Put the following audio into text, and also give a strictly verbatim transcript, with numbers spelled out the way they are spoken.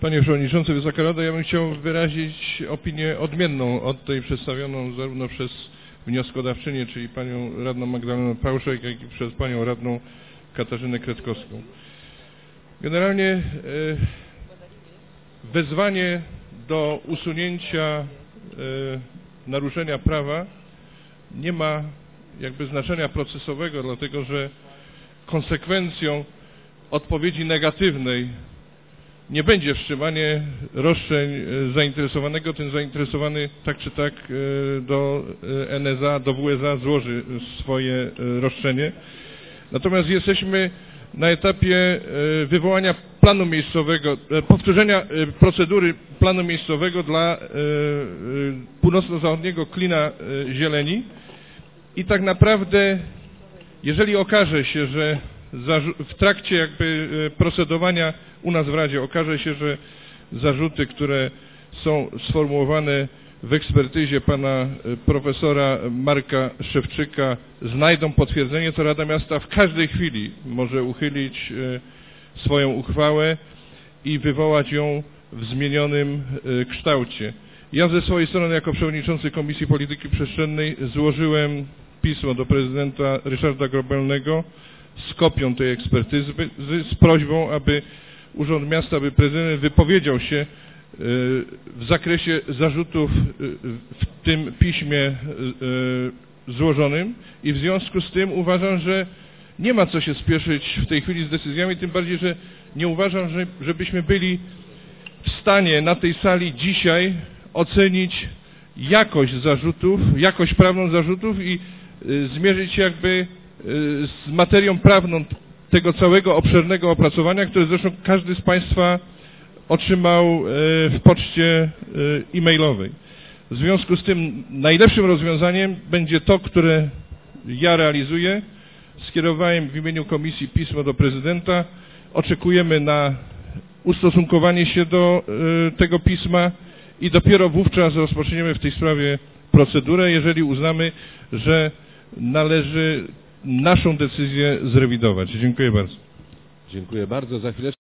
Panie Przewodniczący, Wysoka Rado, ja bym chciał wyrazić opinię odmienną od tej przedstawioną zarówno przez wnioskodawczynię, czyli panią radną Magdalenę Pałszek, jak i przez panią radną Katarzynę Kretkowską. Generalnie wezwanie do usunięcia naruszenia prawa nie ma jakby znaczenia procesowego, dlatego że konsekwencją odpowiedzi negatywnej nie będzie wstrzymanie roszczeń zainteresowanego. Ten zainteresowany tak czy tak do N S A, do W S A złoży swoje roszczenie. Natomiast jesteśmy na etapie wywołania planu miejscowego, powtórzenia procedury planu miejscowego dla północno-zachodniego klina zieleni i tak naprawdę, jeżeli okaże się, że w trakcie jakby procedowania u nas w Radzie okaże się, że zarzuty, które są sformułowane w ekspertyzie pana profesora Marka Szewczyka znajdą potwierdzenie, to Rada Miasta w każdej chwili może uchylić swoją uchwałę i wywołać ją w zmienionym kształcie. Ja ze swojej strony jako przewodniczący Komisji Polityki Przestrzennej złożyłem pismo do prezydenta Ryszarda Grobelnego z kopią tej ekspertyzy, z prośbą, aby Urząd Miasta, aby prezydent wypowiedział się w zakresie zarzutów w tym piśmie złożonym i w związku z tym uważam, że nie ma co się spieszyć w tej chwili z decyzjami, tym bardziej, że nie uważam, że, żebyśmy byli w stanie na tej sali dzisiaj ocenić jakość zarzutów, jakość prawną zarzutów i zmierzyć się jakby z materią prawną tego całego obszernego opracowania, które zresztą każdy z Państwa otrzymał w poczcie e-mailowej. W związku z tym najlepszym rozwiązaniem będzie to, które ja realizuję. Skierowałem w imieniu Komisji pismo do prezydenta. Oczekujemy na ustosunkowanie się do tego pisma i dopiero wówczas rozpoczniemy w tej sprawie procedurę, jeżeli uznamy, że należy naszą decyzję zrewidować. Dziękuję bardzo. Dziękuję bardzo. Za chwilę